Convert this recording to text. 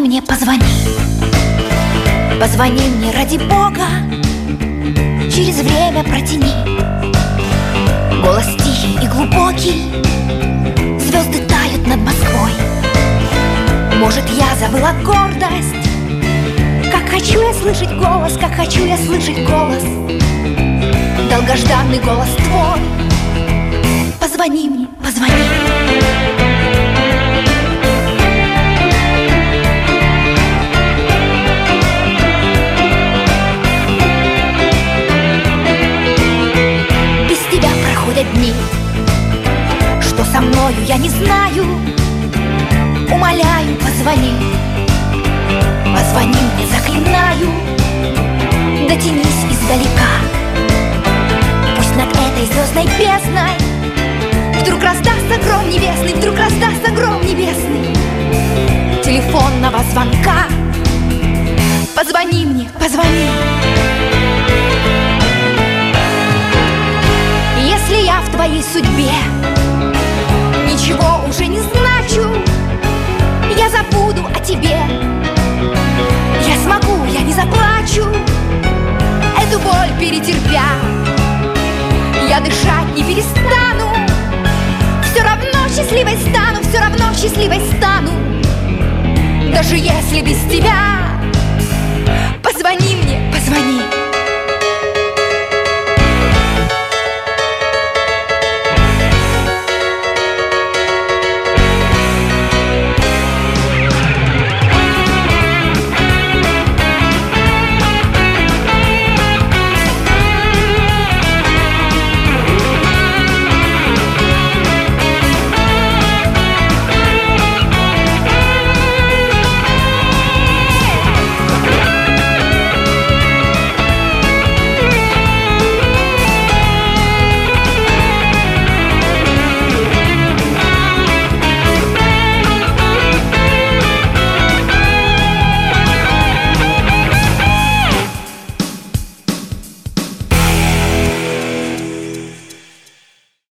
мне, позвони. Позвони мне ради Бога, через время протяни. Голос тихий и глубокий, звезды тают над Москвой. Может, я забыла гордость, как хочу я слышать голос, как хочу я слышать голос, долгожданный голос твой. Позвони мне, позвони. Без тебя проходят дни, что со мною я не знаю. Умоляю, позвони. Позвони мне, заклинаю. Дотянись издалека. Пусть над этой звездной бездной вдруг раздастся гром небесный, вдруг раздастся гром небесный телефонного звонка. Позвони мне, позвони. Если я в твоей судьбе ничего уже не значу, я забуду о тебе. Я смогу, я не заплачу, эту боль перетерпя. Я дышать не перестану, все равно счастливой стану, все равно счастливой стану, даже если без тебя.